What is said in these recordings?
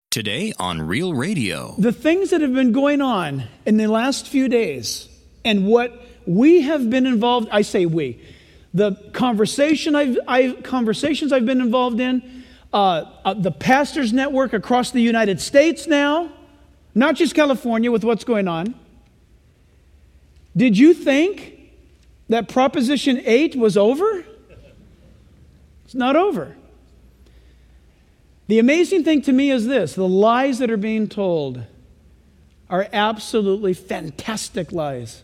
Today on Real Radio. The things that have been going on in the last few days and what we have been involved, I say we, the conversations I've been involved in, the Pastors Network across the United States now, not just California with what's going on. Did you think that Proposition 8 was over? It's not over. The amazing thing to me is this: the lies that are being told are absolutely fantastic lies.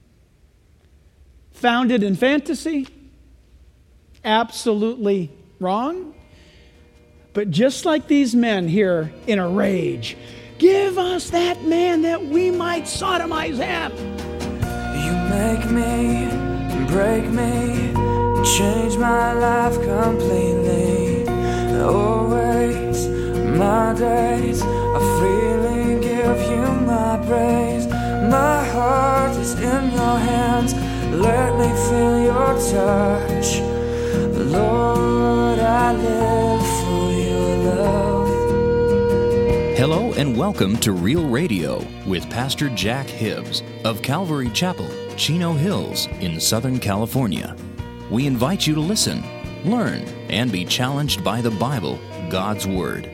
Founded in fantasy, absolutely wrong. But just like these men here in a rage, give us that man that we might sodomize him. You make me, break me, change my life completely. Always, my days, I freely give you my praise. My heart is in your hands, let me feel your touch. Lord, I live for your love. Hello and welcome to Real Radio with Pastor Jack Hibbs of Calvary Chapel, Chino Hills in Southern California. We invite you to listen, learn, and be challenged by the Bible, God's Word.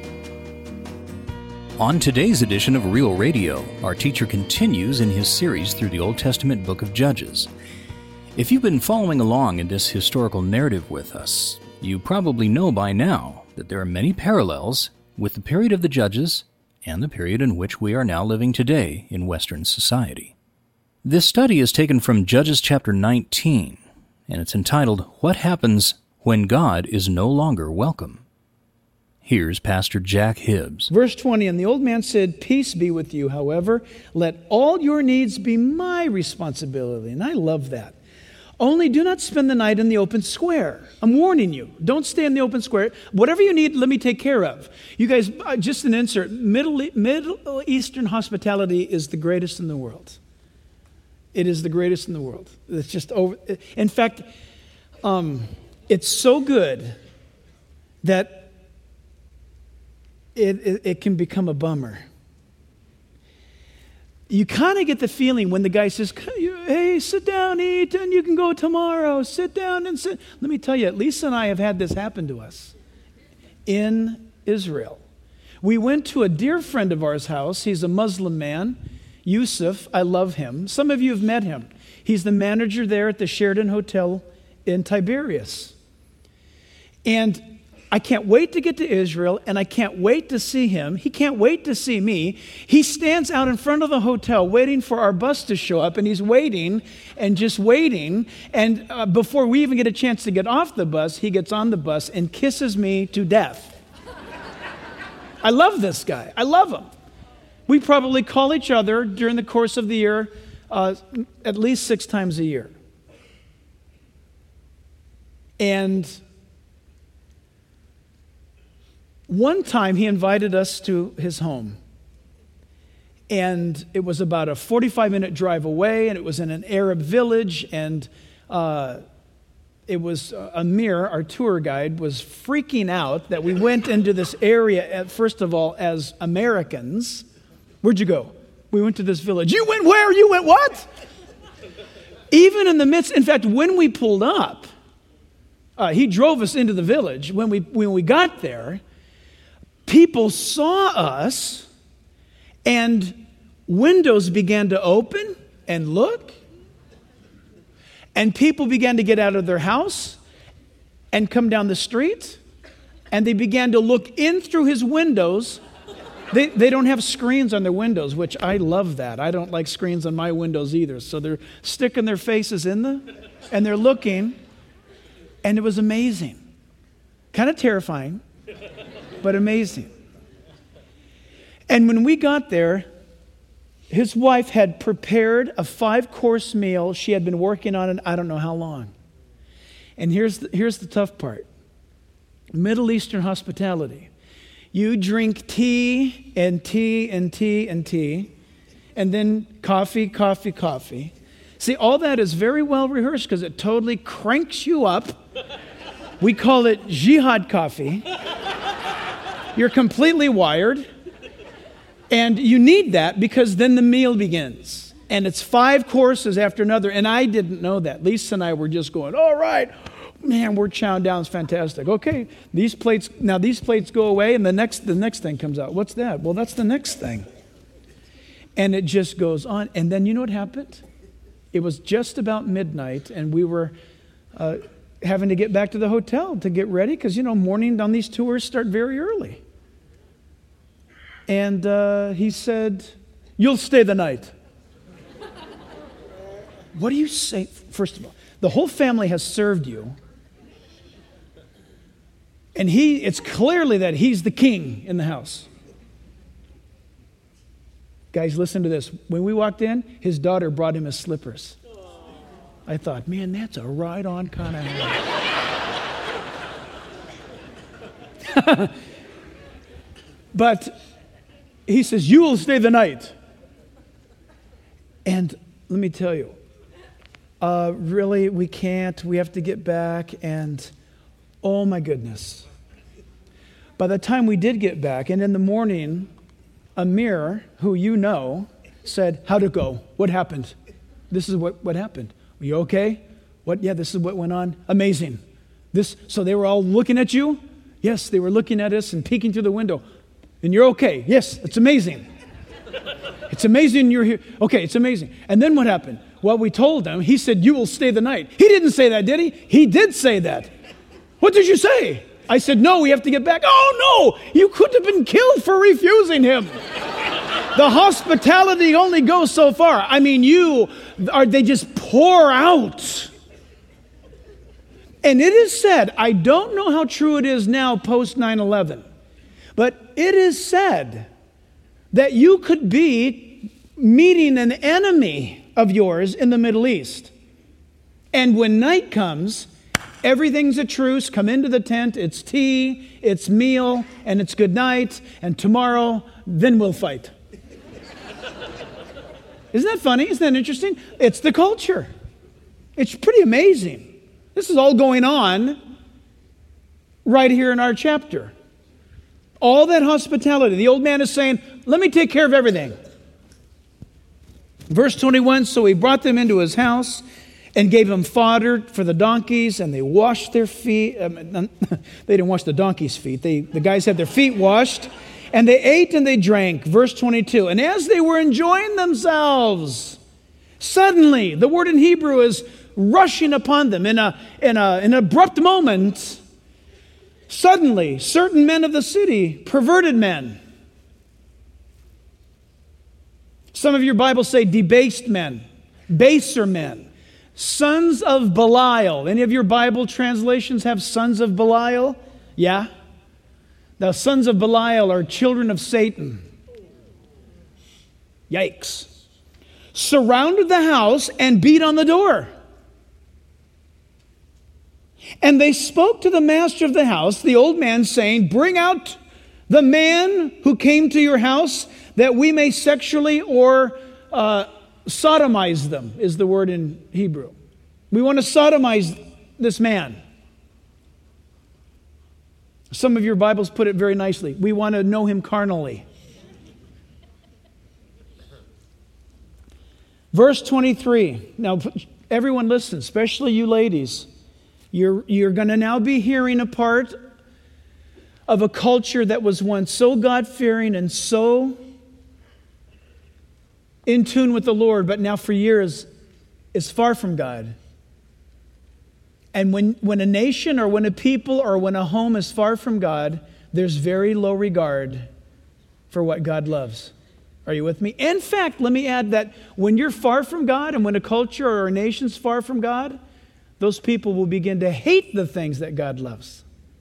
On today's edition of Real Radio, our teacher continues in his series through the Old Testament book of Judges. If you've been following along in this historical narrative with us, you probably know by now that there are many parallels with the period of the Judges and the period in which we are now living today in Western society. This study is taken from Judges chapter 19, and it's entitled, What Happens When God is No Longer Welcome? Here's Pastor Jack Hibbs. Verse 20, and the old man said, Peace be with you, however, let all your needs be my responsibility. And I love that. Only do not spend the night in the open square. I'm warning you. Don't stay in the open square. Whatever you need, let me take care of. You guys, just an insert. Middle Eastern hospitality is the greatest in the world. It is the greatest in the world. It's just over. In fact, it's so good that it can become a bummer. You kind of get the feeling when the guy says, hey, sit down, eat, and you can go tomorrow. Sit down and sit. Let me tell you, Lisa and I have had this happen to us in Israel. We went to a dear friend of ours' house. He's a Muslim man, Yusuf. I love him. Some of you have met him. He's the manager there at the Sheraton Hotel in Tiberias. And I can't wait to get to Israel, and I can't wait to see him. He can't wait to see me. He stands out in front of the hotel waiting for our bus to show up, and he's waiting and just waiting. And before we even get a chance to get off the bus, he gets on the bus and kisses me to death. I love this guy. I love him. We probably call each other during the course of the year at least 6 times a year. And one time he invited us to his home, and it was about a 45-minute drive away, and it was in an Arab village, and it was Amir, our tour guide, was freaking out that we went into this area, first of all, as Americans. Where'd you go? We went to this village. You went where? You went what? Even in the midst, in fact, when we pulled up, he drove us into the village. When we got there, people saw us, and windows began to open and look, and people began to get out of their house and come down the street, and they began to look in through his windows. They don't have screens on their windows, which I love that. I don't like screens on my windows either. So they're sticking their faces in and they're looking, and it was amazing. Kind of terrifying, but amazing. And when we got there, his wife had prepared a 5-course meal. She had been working on it I don't know how long. And here's the tough part. Middle Eastern hospitality. You drink tea and tea and tea and tea, and then coffee, coffee, coffee. See, all that is very well rehearsed because it totally cranks you up. We call it jihad coffee. You're completely wired. And you need that because then the meal begins. And it's 5 courses after another. And I didn't know that. Lisa and I were just going, all right, man, we're chowing down. It's fantastic. Okay, these plates go away and the next thing comes out. What's that? Well, that's the next thing. And it just goes on. And then you know what happened? It was just about midnight and we were having to get back to the hotel to get ready because, morning on these tours start very early. And he said, you'll stay the night. What do you say? First of all, the whole family has served you. And it's clearly that he's the king in the house. Guys, listen to this. When we walked in, his daughter brought him his slippers. I thought, man, that's a right-on kind of house. But he says, you will stay the night. And let me tell you, really, we can't. We have to get back. And oh my goodness. By the time we did get back, and in the morning, Amir, who you know, said, how'd it go? What happened? This is what happened. Are you okay? What? Yeah, this is what went on. Amazing. So they were all looking at you? Yes, they were looking at us and peeking through the window. And you're okay. Yes, it's amazing. It's amazing you're here. Okay, it's amazing. And then what happened? Well, we told him. He said, you will stay the night. He didn't say that, did he? He did say that. What did you say? I said, no, we have to get back. Oh, no, you could have been killed for refusing him. The hospitality only goes so far. I mean, they just pour out. And it is said, I don't know how true it is now post 9/11, but it is said that you could be meeting an enemy of yours in the Middle East. And when night comes, everything's a truce. Come into the tent. It's tea, it's meal, and it's good night. And tomorrow, then we'll fight. Isn't that funny? Isn't that interesting? It's the culture. It's pretty amazing. This is all going on right here in our chapter. All that hospitality. The old man is saying, let me take care of everything. Verse 21, so he brought them into his house and gave them fodder for the donkeys, and they washed their feet. They didn't wash the donkeys' feet. The guys had their feet washed, and they ate and they drank. Verse 22, and as they were enjoying themselves, suddenly, the word in Hebrew is rushing upon them in an abrupt moment. Suddenly, certain men of the city, perverted men. Some of your Bibles say debased men, baser men, sons of Belial. Any of your Bible translations have sons of Belial? Yeah? The sons of Belial are children of Satan. Yikes. Surrounded the house and beat on the door. And they spoke to the master of the house, the old man, saying, bring out the man who came to your house that we may sexually or sodomize them, is the word in Hebrew. We want to sodomize this man. Some of your Bibles put it very nicely. We want to know him carnally. Verse 23. Now, everyone listen, especially you ladies. You're going to now be hearing a part of a culture that was once so God-fearing and so in tune with the Lord, but now for years is far from God. And when a nation or when a people or when a home is far from God, there's very low regard for what God loves. Are you with me? In fact, let me add that when you're far from God and when a culture or a nation's far from God, those people will begin to hate the things that God loves.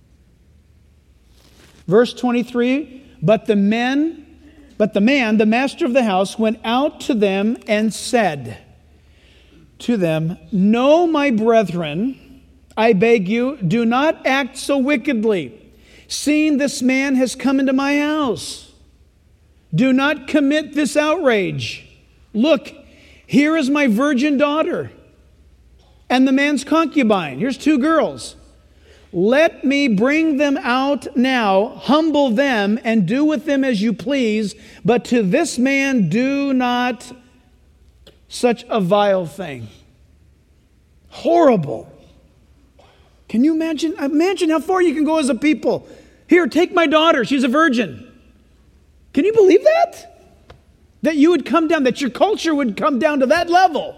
Verse 23, but the man, the master of the house, went out to them and said to them, no, my brethren, I beg you, do not act so wickedly, seeing this man has come into my house. Do not commit this outrage. Look, here is my virgin daughter and the man's concubine. Here's 2 girls. Let me bring them out now, humble them, and do with them as you please, but to this man do not such a vile thing. Horrible. Can you imagine? Imagine how far you can go as a people. Here, take my daughter. She's a virgin. Can you believe that? That you would come down, that your culture would come down to that level.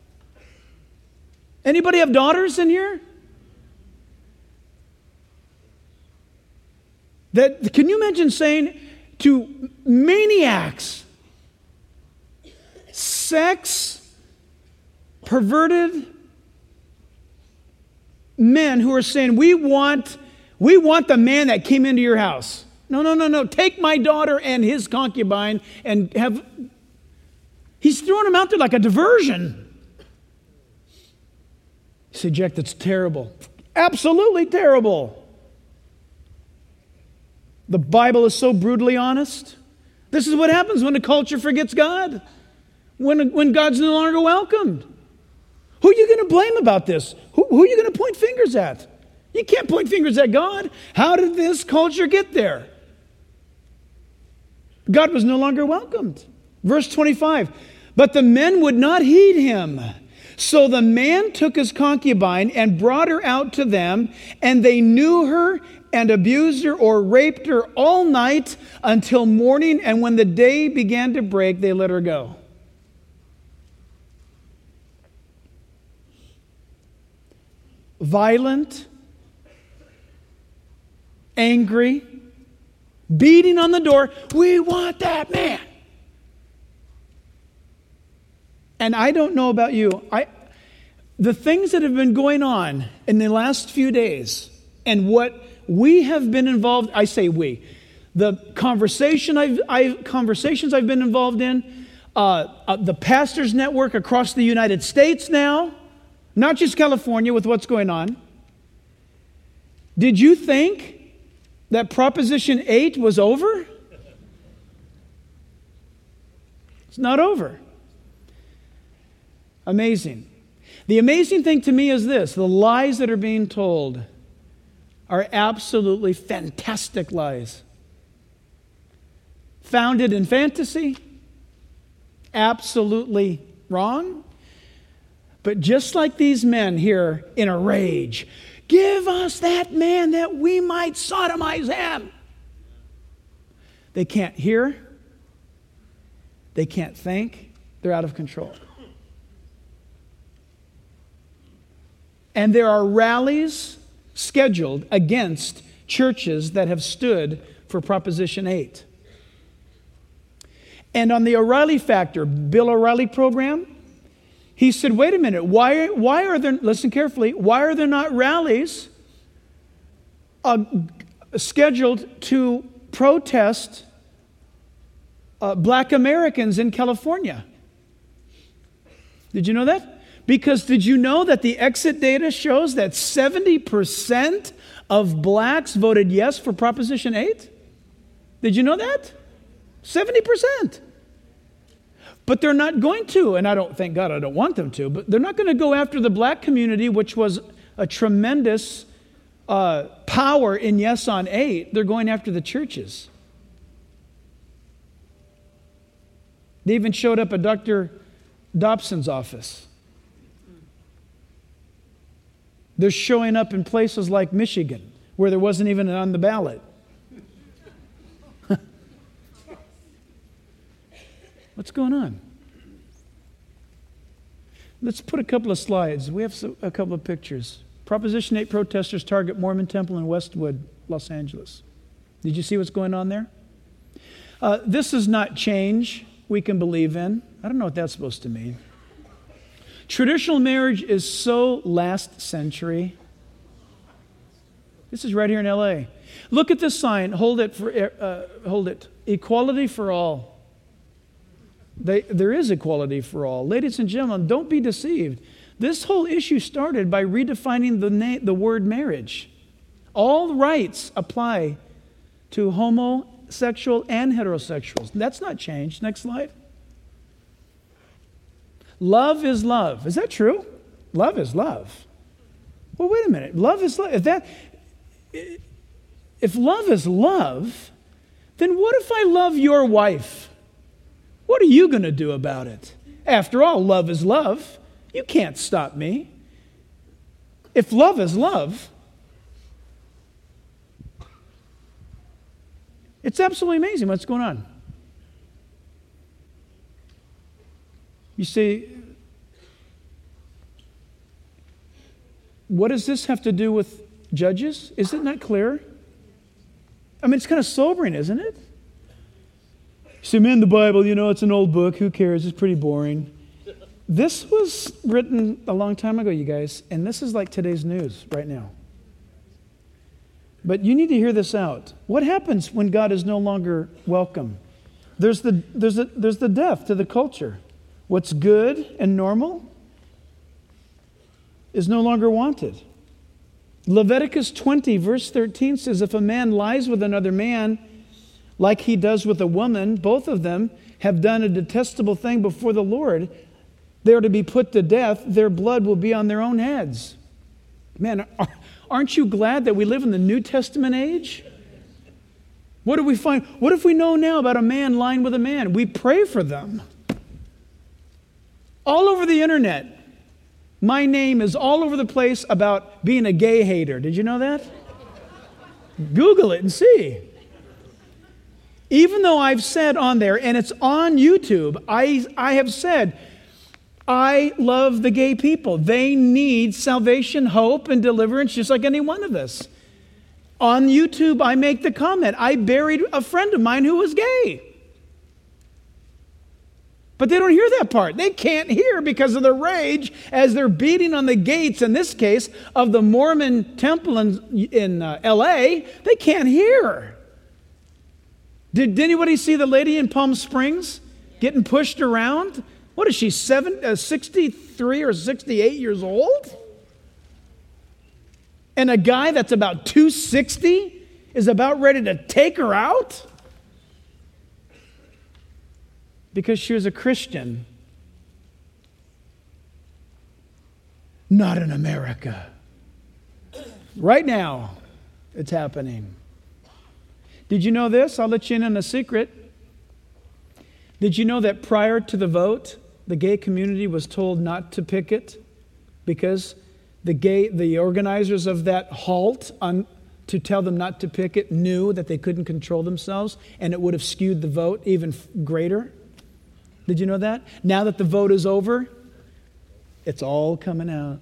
Anybody have daughters in here? That, can you imagine saying to maniacs, sex perverted men who are saying, we want the man that came into your house. No. Take my daughter and his concubine and have... He's throwing them out there like a diversion. You say, Jack, that's terrible. Absolutely terrible. The Bible is so brutally honest. This is what happens when a culture forgets God. When God's no longer welcomed. Who are you going to blame about this? Who are you going to point fingers at? You can't point fingers at God. How did this culture get there? God was no longer welcomed. Verse 25, but the men would not heed him. So the man took his concubine and brought her out to them, and they knew her and abused her or raped her all night until morning, and when the day began to break, they let her go. Violent, angry, beating on the door. We want that man. And I don't know about you. The things that have been going on in the last few days and what we have been involved, I say we, the conversations I've been involved in, the Pastors Network across the United States now, not just California with what's going on. Did you think that Proposition 8 was over? It's not over. Amazing. The amazing thing to me is this: the lies that are being told are absolutely fantastic lies. Founded in fantasy, absolutely wrong. But just like these men here in a rage, give us that man that we might sodomize him. They can't hear. They can't think. They're out of control. And there are rallies scheduled against churches that have stood for Proposition 8. And on the O'Reilly Factor, Bill O'Reilly program, he said, wait a minute, why are there, listen carefully, why are there not rallies scheduled to protest black Americans in California? Did you know that? Because did you know that the exit data shows that 70% of blacks voted yes for Proposition 8? Did you know that? 70%. But they're not going to, and I don't, thank God I don't want them to, but they're not going to go after the black community, which was a tremendous power in Yes on 8. They're going after the churches. They even showed up at Dr. Dobson's office. They're showing up in places like Michigan, where there wasn't even on the ballot. What's going on? Let's put a couple of slides. We have a couple of pictures. Proposition 8 protesters target Mormon temple in Westwood, Los Angeles. Did you see what's going on there? This is not change we can believe in. I don't know what that's supposed to mean. Traditional marriage is so last century. This is right here in LA. Look at this sign. Hold it. Equality for all. There is equality for all. Ladies and gentlemen, don't be deceived. This whole issue started by redefining the word marriage. All rights apply to homosexual and heterosexuals. That's not changed. Next slide. Love is love. Is that true? Love is love. Well, wait a minute. Love is love. if love is love, then what if I love your wife? What are you going to do about it? After all, love is love. You can't stop me. If love is love, it's absolutely amazing what's going on. You see, what does this have to do with Judges? Is it not clear? I mean, it's kind of sobering, isn't it? You say, man, the Bible, it's an old book. Who cares? It's pretty boring. This was written a long time ago, you guys, and this is like today's news right now. But you need to hear this out. What happens when God is no longer welcome? There's the death to the culture. What's good and normal is no longer wanted. Leviticus 20, verse 13 says, if a man lies with another man like he does with a woman, both of them have done a detestable thing before the Lord. They are to be put to death. Their blood will be on their own heads. Man, aren't you glad that we live in the New Testament age? What do we find? What if we know now about a man lying with a man? We pray for them. All over the internet. My name is all over the place about being a gay hater. Did you know that? Google it and see. Even though I've said on there, and it's on YouTube, I have said, I love the gay people. They need salvation, hope, and deliverance just like any one of us. On YouTube, I make the comment, I buried a friend of mine who was gay. But they don't hear that part. They can't hear because of the rage as they're beating on the gates, in this case, of the Mormon temple in L.A. They can't hear. Did anybody see the lady in Palm Springs getting pushed around? What is she, 63 or 68 years old? And a guy that's about 260 is about ready to take her out? Because she was a Christian. Not in America. Right now, it's happening. Did you know this? I'll let you in on a secret. Did you know that prior to the vote, the gay community was told not to picket because the organizers of that halt to tell them not to picket knew that they couldn't control themselves and it would have skewed the vote even greater? Did you know that? Now that the vote is over, it's all coming out.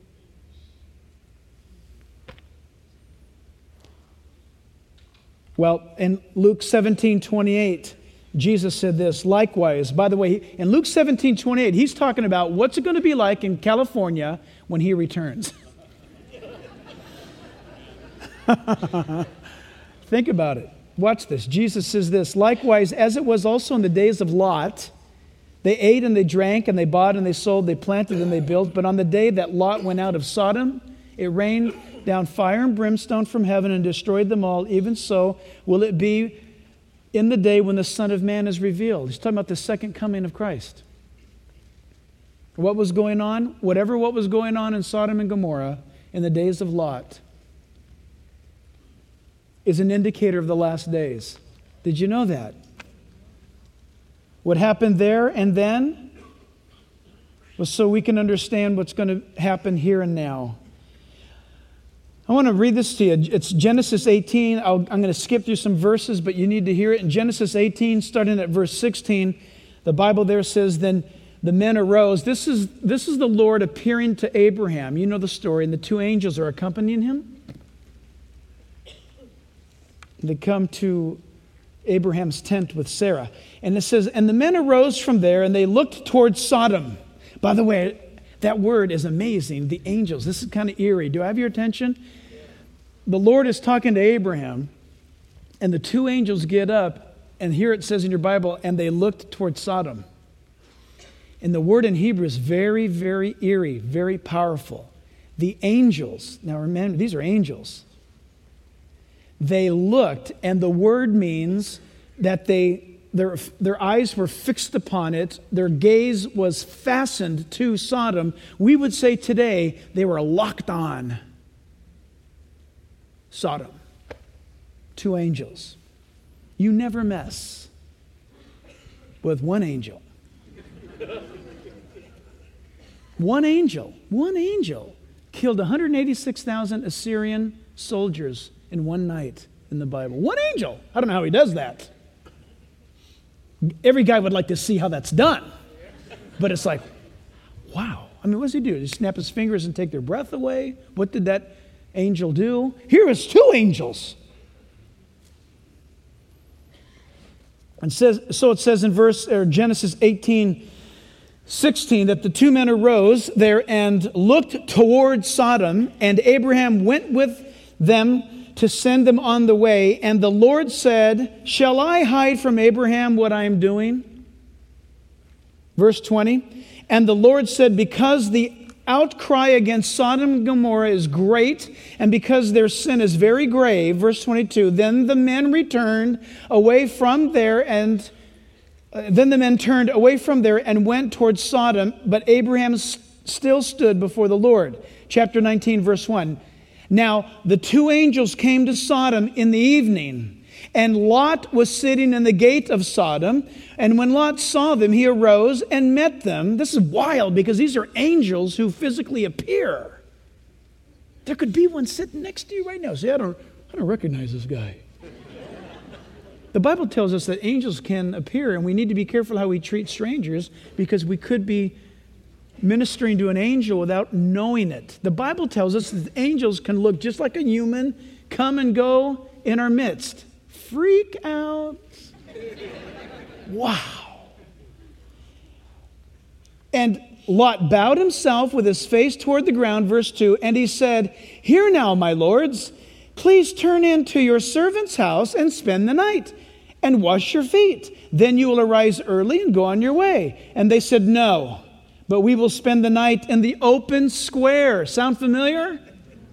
Well, in Luke 17:28, Jesus said this, likewise, by the way, in Luke 17:28, he's talking about what's it going to be like in California when he returns. Think about it. Watch this. Jesus says this, likewise, as it was also in the days of Lot, they ate and they drank and they bought and they sold, they planted and they built. But on the day that Lot went out of Sodom, it rained down fire and brimstone from heaven and destroyed them all. Even so will it be in the day when the Son of Man is revealed. He's talking about the second coming of Christ. What was going on? What was going on in Sodom and Gomorrah in the days of Lot is an indicator of the last days. Did you know that? What happened there and then was so we can understand what's going to happen here and now. I want to read this to you. It's Genesis 18. I'm going to skip through some verses, but you need to hear it. In Genesis 18, starting at verse 16, the Bible there says, then the men arose. This is the Lord appearing to Abraham. You know the story. And the two angels are accompanying him. They come to Abraham's tent with Sarah. And it says, and the men arose from there and they looked towards Sodom. By the way, that word is amazing. The angels. This is kind of eerie. Do I have your attention? The Lord is talking to Abraham and the two angels get up and here it says in your Bible, and they looked towards Sodom. And the word in Hebrew is very, very eerie, very powerful. The angels, now remember, these are angels. They looked, and the word means that their eyes were fixed upon it. Their gaze was fastened to Sodom. We would say today they were locked on. Sodom. 2 angels. You never mess with one angel. One angel killed 186,000 Assyrian soldiers in one night in the Bible. One angel. I don't know how he does that. Every guy would like to see how that's done. But it's like, wow. I mean, what does he do? Does he snap his fingers and take their breath away? What did that angel do? Here is 2 angels. And so it says in Genesis 18:16 that the 2 men arose there and looked toward Sodom, and Abraham went with them to send them on the way. And the Lord said, shall I hide from Abraham what I am doing? Verse 20, and the Lord said, because the outcry against Sodom and Gomorrah is great, and because their sin is very grave, verse 22, then the men turned away from there and went towards Sodom, but Abraham still stood before the Lord. Chapter 19, verse 1. Now the 2 angels came to Sodom in the evening, and Lot was sitting in the gate of Sodom. And when Lot saw them, he arose and met them. This is wild because these are angels who physically appear. There could be one sitting next to you right now. Say, I don't recognize this guy. The Bible tells us that angels can appear, and we need to be careful how we treat strangers because we could be ministering to an angel without knowing it. The Bible tells us that angels can look just like a human, come and go in our midst. Freak out. Wow. And Lot bowed himself with his face toward the ground, verse 2, and he said, here now, my lords, please turn into your servant's house and spend the night and wash your feet. Then you will arise early and go on your way. And they said, no, but we will spend the night in the open square. Sound familiar?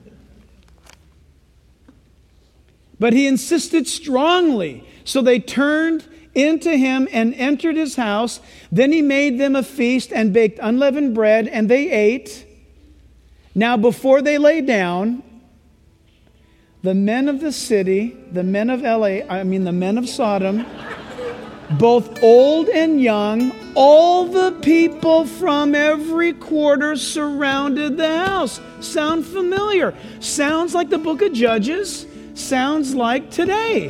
But he insisted strongly. So they turned into him and entered his house. Then he made them a feast and baked unleavened bread, and they ate. Now before they lay down, the men of the city, the men of the men of Sodom, both old and young, all the people from every quarter surrounded the house. Sound familiar? Sounds like the book of Judges. Sounds like today.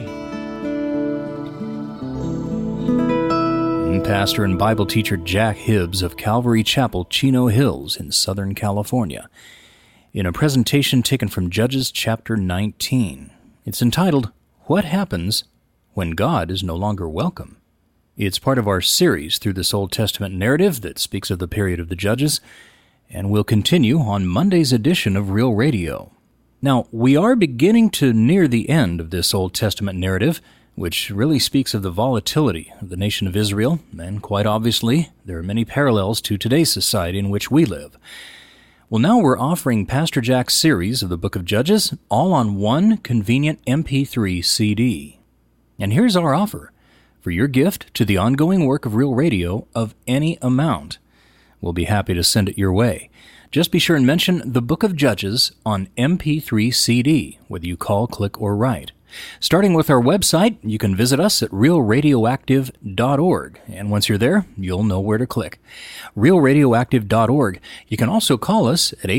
Pastor and Bible teacher Jack Hibbs of Calvary Chapel, Chino Hills in Southern California, in a presentation taken from Judges chapter 19. It's entitled, What Happens When God is No Longer Welcome? It's part of our series through this Old Testament narrative that speaks of the period of the Judges, and will continue on Monday's edition of Real Radio. Now, we are beginning to near the end of this Old Testament narrative, which really speaks of the volatility of the nation of Israel, and quite obviously, there are many parallels to today's society in which we live. Well, now we're offering Pastor Jack's series of the Book of Judges, all on one convenient MP3 CD. And here's our offer for your gift to the ongoing work of Real Radio of any amount. We'll be happy to send it your way. Just be sure and mention the Book of Judges on MP3 CD, whether you call, click, or write. Starting with our website, you can visit us at realradioactive.org, and once you're there, you'll know where to click. realradioactive.org. You can also call us at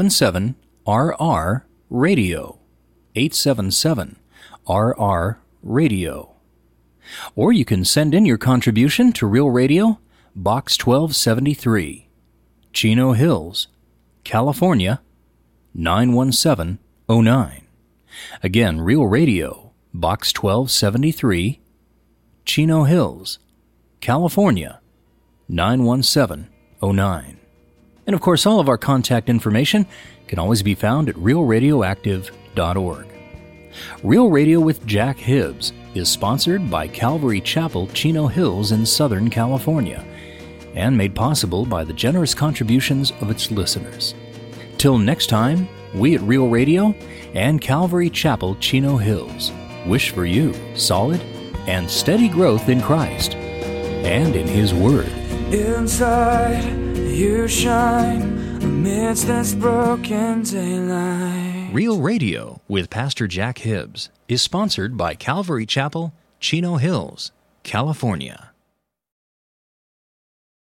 877-RR-RADIO, 877-RR-RADIO. Or you can send in your contribution to Real Radio, Box 1273, Chino Hills, California, 91709. Again, Real Radio, Box 1273, Chino Hills, California, 91709. And of course, all of our contact information can always be found at realradioactive.org. Real Radio with Jack Hibbs is sponsored by Calvary Chapel, Chino Hills in Southern California, and made possible by the generous contributions of its listeners. Till next time, we at Real Radio and Calvary Chapel, Chino Hills wish for you solid and steady growth in Christ and in His Word. Inside you shine amidst this broken daylight. Real Radio with Pastor Jack Hibbs is sponsored by Calvary Chapel, Chino Hills, California.